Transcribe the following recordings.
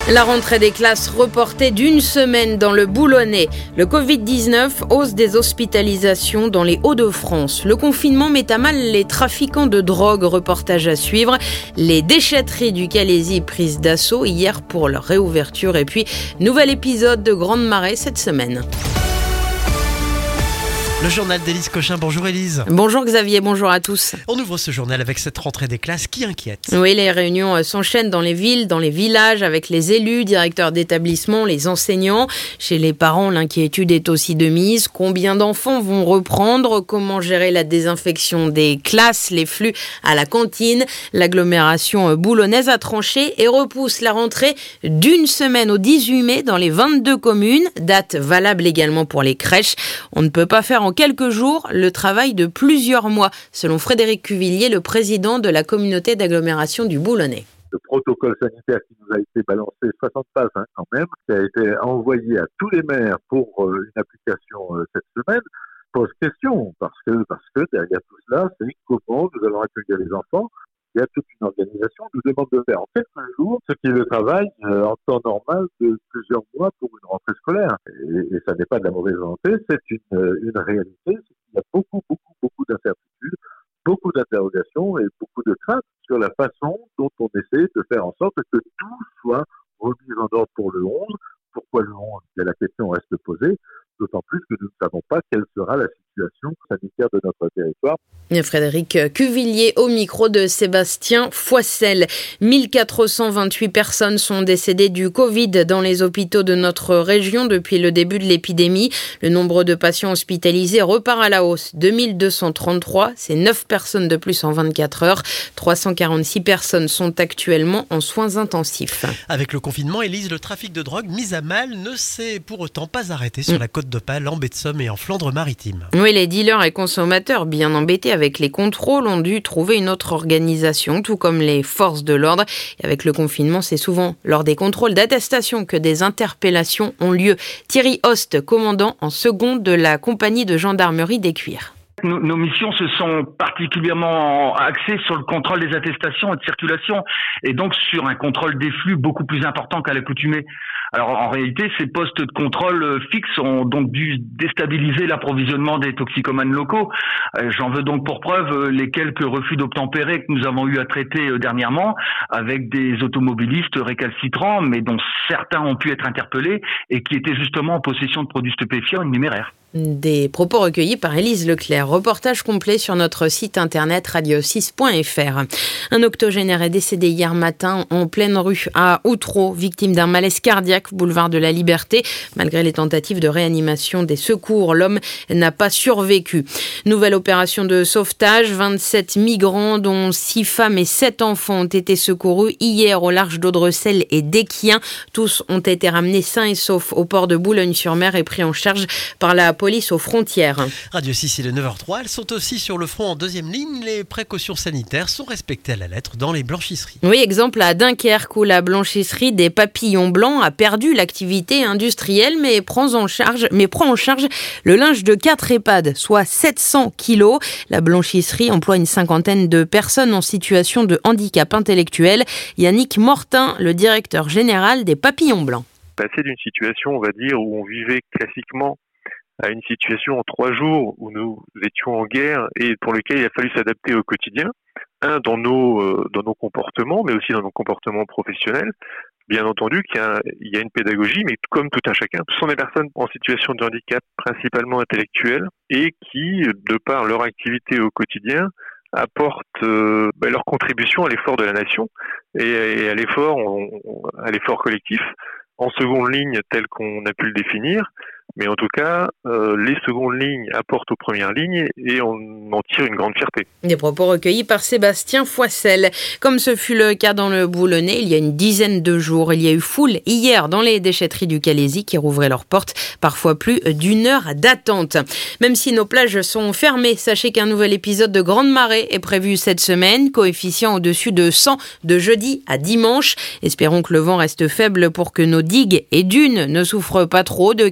La rentrée des classes reportée d'une semaine dans le Boulonnais. Le Covid-19, hausse des hospitalisations dans les Hauts-de-France. Le confinement met à mal les trafiquants de drogue, reportage à suivre. Les déchetteries du Calaisis prises d'assaut hier pour leur réouverture. Et puis, nouvel épisode de Grande Marée cette semaine. Le journal d'Élise Cochin. Bonjour Élise. Bonjour Xavier, bonjour à tous. On ouvre ce journal avec cette rentrée des classes qui inquiète. Oui, les réunions s'enchaînent dans les villes, dans les villages, avec les élus, directeurs d'établissement, les enseignants. Chez les parents, l'inquiétude est aussi de mise. Combien d'enfants vont reprendre ? Comment gérer la désinfection des classes, les flux à la cantine ? L'agglomération boulonnaise a tranché et repousse la rentrée d'une semaine au 18 mai dans les 22 communes. Date valable également pour les crèches. On ne peut pas faire en quelques jours le travail de plusieurs mois, selon Frédéric Cuvillier, le président de la communauté d'agglomération du Boulonnais. Le protocole sanitaire qui nous a été balancé, 60 pages quand même, qui a été envoyé à tous les maires pour une application cette semaine, pose question, parce que derrière tout cela, c'est comment nous allons accueillir les enfants. Il y a toute une organisation qui nous demande de faire en quelques jours ce qui est le travail en temps normal de plusieurs mois pour une rentrée scolaire. Et ça n'est pas de la mauvaise volonté, c'est une réalité. Il y a beaucoup d'incertitudes, beaucoup d'interrogations et beaucoup de craintes sur la façon dont on essaie de faire en sorte que tout soit remis en ordre pour le 11. Pourquoi le 11 ? La question reste posée, d'autant plus que nous ne savons pas quelle sera la situation sanitaire de notre territoire. Frédéric Cuvillier au micro de Sébastien Foissel. 1428 personnes sont décédées du Covid dans les hôpitaux de notre région depuis le début de l'épidémie. Le nombre de patients hospitalisés repart à la hausse. 2233, c'est 9 personnes de plus en 24 heures. 346 personnes sont actuellement en soins intensifs. Avec le confinement, Élise, le trafic de drogue mis à mal ne s'est pour autant pas arrêté sur la côte d'Opale, en baie de Somme et en Flandre-Maritime. Oui, les dealers et consommateurs bien embêtés avec les contrôles ont dû trouver une autre organisation, tout comme les forces de l'ordre. Et avec le confinement, c'est souvent lors des contrôles d'attestation que des interpellations ont lieu. Thierry Host, commandant en second de la compagnie de gendarmerie d'Écuire. Nos missions se sont particulièrement axées sur le contrôle des attestations et de circulation, et donc sur un contrôle des flux beaucoup plus important qu'à l'accoutumée. Alors en réalité, ces postes de contrôle fixes ont donc dû déstabiliser l'approvisionnement des toxicomanes locaux. J'en veux donc pour preuve les quelques refus d'obtempérer que nous avons eu à traiter dernièrement, avec des automobilistes récalcitrants, mais dont certains ont pu être interpellés et qui étaient justement en possession de produits stupéfiants et numéraires. Des propos recueillis par Élise Leclerc. Reportage complet sur notre site internet radio6.fr. Un octogénaire est décédé hier matin en pleine rue à Outreau, victime d'un malaise cardiaque, boulevard de la Liberté. Malgré les tentatives de réanimation des secours, l'homme n'a pas survécu. Nouvelle opération de sauvetage. 27 migrants, dont 6 femmes et 7 enfants, ont été secourus hier au large d'Audrecel et d'Équien. Tous ont été ramenés sains et saufs au port de Boulogne-sur-Mer et pris en charge par la police aux frontières. Radio 6, il est 9h03. Elles sont aussi sur le front en deuxième ligne. Les précautions sanitaires sont respectées à la lettre dans les blanchisseries. Oui, exemple à Dunkerque où la blanchisserie des Papillons Blancs a perdu l'activité industrielle mais prend en charge le linge de 4 EHPAD, soit 700 kilos. La blanchisserie emploie une cinquantaine de personnes en situation de handicap intellectuel. Yannick Mortin, le directeur général des Papillons Blancs. Passer d'une situation, on va dire, où on vivait classiquement à une situation en 3 jours où nous étions en guerre et pour lequel il a fallu s'adapter au quotidien, dans nos comportements, mais aussi dans nos comportements professionnels. Bien entendu qu'il y a une pédagogie, mais comme tout un chacun, ce sont des personnes en situation de handicap, principalement intellectuel, et qui, de par leur activité au quotidien, apportent leur contribution à l'effort de la nation et à l'effort collectif, en seconde ligne tel qu'on a pu le définir. Mais en tout cas, les secondes lignes apportent aux premières lignes et on en tire une grande fierté. Des propos recueillis par Sébastien Foissel. Comme ce fut le cas dans le Boulonnais il y a une dizaine de jours, il y a eu foule hier dans les déchetteries du Calaisis qui rouvraient leurs portes, parfois plus d'1 heure d'attente. Même si nos plages sont fermées, sachez qu'un nouvel épisode de Grande Marée est prévu cette semaine, coefficient au-dessus de 100 de jeudi à dimanche. Espérons que le vent reste faible pour que nos digues et dunes ne souffrent pas trop de cailloux sur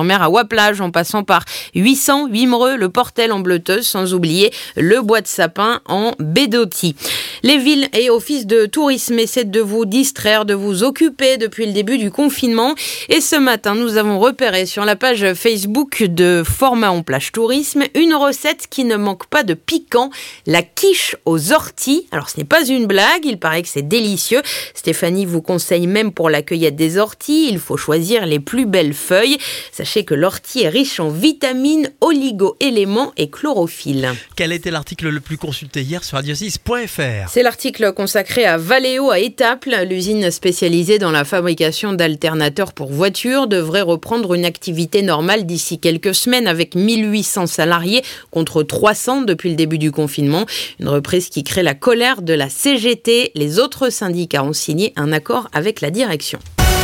Boulogne-sur-Mer à Waplage, en passant par 800, Wimereux, le Portel en Bleuteuse, sans oublier le Bois de Sapin en Bédotti. Les villes et offices de tourisme essaient de vous distraire, de vous occuper depuis le début du confinement. Et ce matin, nous avons repéré sur la page Facebook de Format Plage Tourisme une recette qui ne manque pas de piquant, la quiche aux orties. Alors ce n'est pas une blague, il paraît que c'est délicieux. Stéphanie vous conseille même pour la cueillette des orties, il faut choisir les plus belles feuilles. Sachez que l'ortie est riche en vitamines, oligo-éléments et chlorophylle. Quel était l'article le plus consulté hier sur radio6.fr? C'est l'article consacré à Valeo à Étaples. L'usine spécialisée dans la fabrication d'alternateurs pour voitures devrait reprendre une activité normale d'ici quelques semaines avec 1800 salariés contre 300 depuis le début du confinement. Une reprise qui crée la colère de la CGT. Les autres syndicats ont signé un accord avec la direction.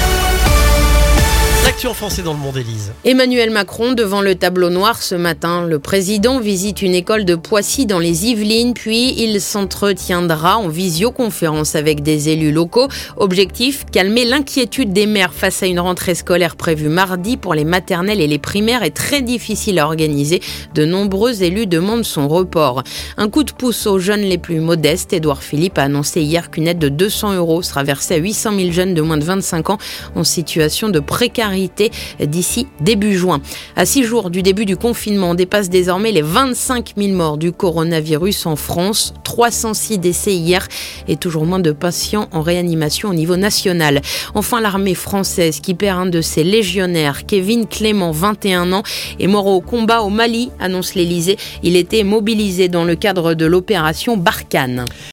L'actu en français dans le monde, Élise. Emmanuel Macron devant le tableau noir ce matin. Le président visite une école de Poissy dans les Yvelines, puis il s'entretiendra en visioconférence avec des élus locaux. Objectif, calmer l'inquiétude des mères face à une rentrée scolaire prévue mardi pour les maternelles et les primaires est très difficile à organiser. De nombreux élus demandent son report. Un coup de pouce aux jeunes les plus modestes. Édouard Philippe a annoncé hier qu'une aide de 200 € sera versée à 800 000 jeunes de moins de 25 ans en situation de précarité d'ici début juin. À 6 jours du début du confinement, on dépasse désormais les 25 000 morts du coronavirus en France, 306 décès hier et toujours moins de patients en réanimation au niveau national. Enfin, l'armée française qui perd un de ses légionnaires, Kevin Clément, 21 ans, est mort au combat au Mali, annonce l'Élysée. Il était mobilisé dans le cadre de l'opération Barkhane.